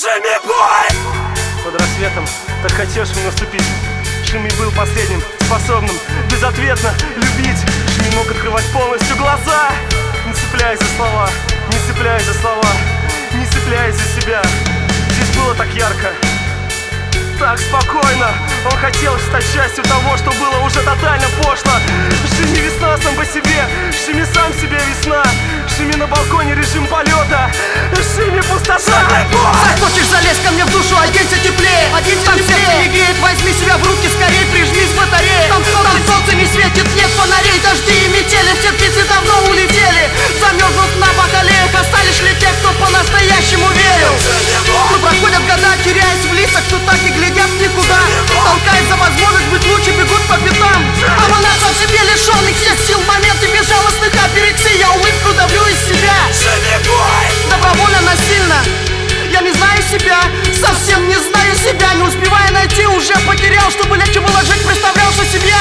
Шими бой! Под рассветом так хотел Шими наступить. Шими был последним, способным безответно любить. Шими мог открывать полностью глаза, не цепляясь за слова, не цепляясь за слова, не цепляясь за себя. Здесь было так ярко, так спокойно. Он хотел стать частью того, что было уже тотально пошло. Шими весна сам по себе, Шими сам себе весна. Шими на балконе режим полета, Шими пустота. Захочешь, залезь ко мне в душу, оденься теплее. Там сердце не греет, возьми себя в руки, скорее прижмись к батарее. Там солнце не светит, нет фонарей, дожди и метели, все птицы давно улетели. Замерзнут на бакалеях, остались ли те, кто по-настоящему верил. Но проходят года, теряясь в лицах, кто так и глядят никуда. Толкаясь за возможность быть лучше, бегут по пятам. А монахом в себе лишенных всех сил, моменты безжалостных апирексий. Я улыбку давлю из себя, добровольно, насильно. Я не знаю себя, совсем не знаю себя. Не успевая найти, уже потерял. Чтобы легче было жить, представлялся себя.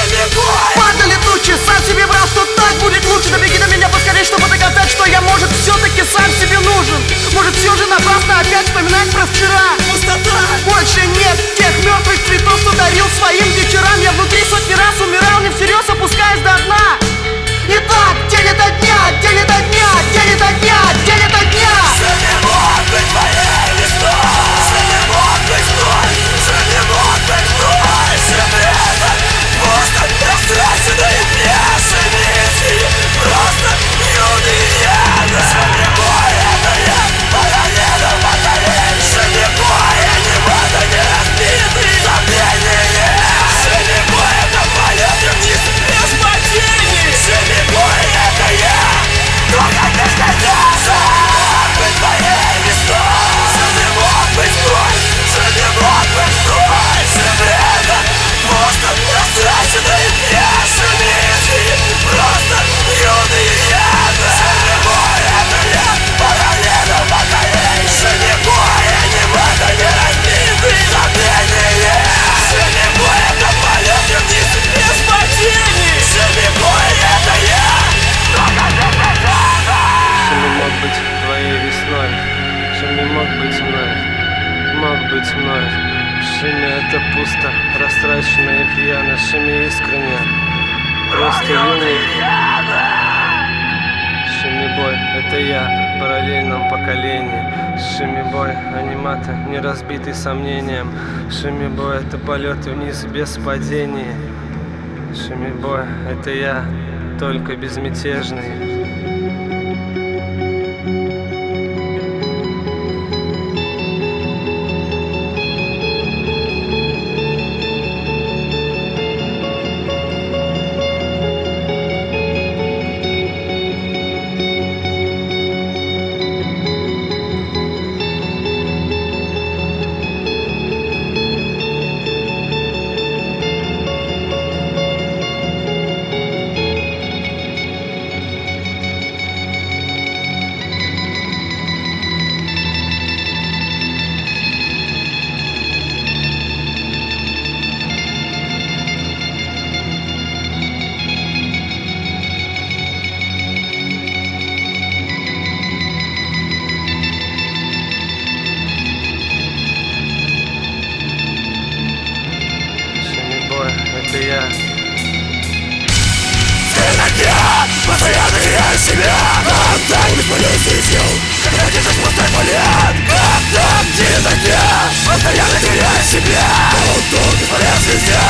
Падали тучи, сам себе врал, что так будет лучше. Добеги до меня поскорее, чтобы доказать, что я, может, все-таки сам себе нужен. Может, все же напрасно опять вспоминать про вчера. Больше нет тех мертвых цветов, что дарил своим вечерам. Я внутри сотни раз умирал, не всерьез опускаясь до дна. Итак, день ото дня, день ото дня, день ото дня, день ото дня. Шими мог быть твоей весной, Шими мог быть мной, Шими мог быть мной. Шими это просто растраченные дни, Шими просто юный яд. Шими бой, это я, параллельно батарей. Шими бой, я не вода, не разбитый сомнения. Шими бой, это полет вниз без падений. Шими бой, это я, только без надежды. Быть твоей весной, Шими мог быть мой, Шими мог быть мой. Шими это просто растраченные дни, Шими просто юный яд. Шими бой, это я, параллельно батарей. Шими бой, я не вода, не разбитый сомнения. Шими бой, это полет вниз без падений. Шими бой, это я, только без надежды. Шими мог быть твоей весной, Шими мог быть мной, мог быть мной. Шими это пусто, растрачено и пьяно. Шими искренне, просто юный. Шими бой, это я в параллельном поколении. Шими бой, анимата, не разбитый сомнением. Шими бой, это полеты вниз без падений. Шими бой, это я, только безмятежный. Это я. Постоянно теряю себя, когда не бесполезный сил. Когда держишь пустой полет, когда день ото дня. Постоянно теряю себя, бесполезный дня.